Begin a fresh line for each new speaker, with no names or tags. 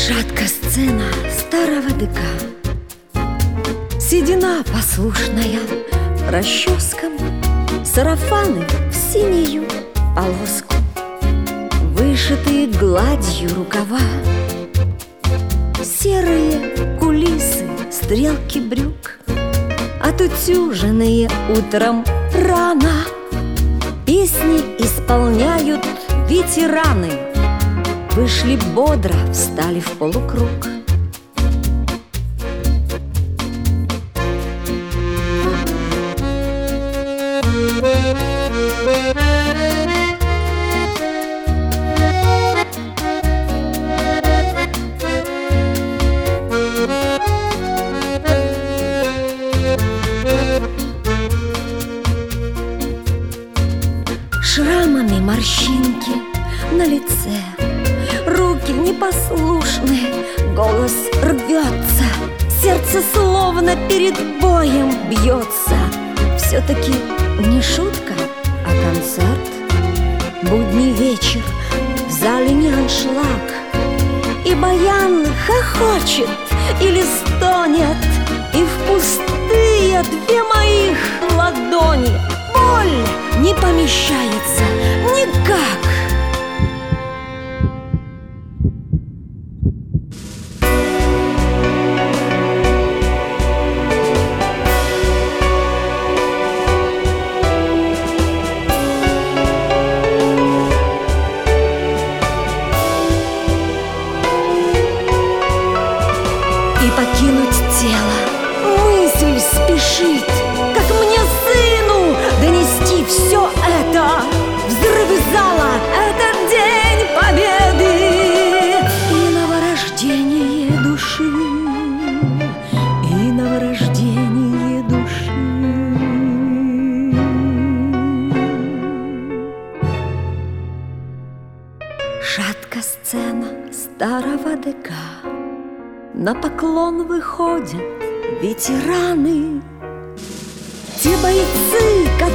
Шатка сцена старого ДК, седина послушная расческом, сарафаны в синюю полоску, вышитые гладью рукава, серые кулисы, стрелки брюк, отутюженные утром рано. Песни исполняют ветераны, вышли бодро, встали в полукруг. Шрамами морщинки на лице, руки непослушны, голос рвется, сердце словно перед боем бьется. Все-таки не шутка, а концерт. Будний вечер, в зале не аншлаг, и баян хохочет или стонет, и в пустые две моих ладони боль не помещается никак. И покинуть тело мысль спешит, как мне, сыну, донести все это. Взрывы зала — это день победы и новорождение души, и новорождение души. Шатка сцена старого ДК, на поклон выходят ветераны, те бойцы,